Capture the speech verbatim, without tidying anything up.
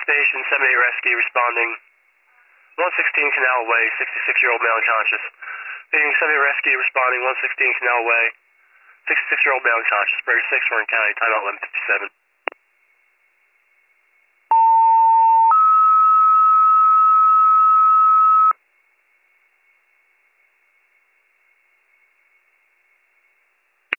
Station seven eight Rescue responding. one sixteen Canal Way, sixty-six-year-old male unconscious. Station seven eight Rescue responding, one sixteen Canal Way, sixty-six-year-old male unconscious. Breaker six, Warren County, timeout eleven fifty-seven.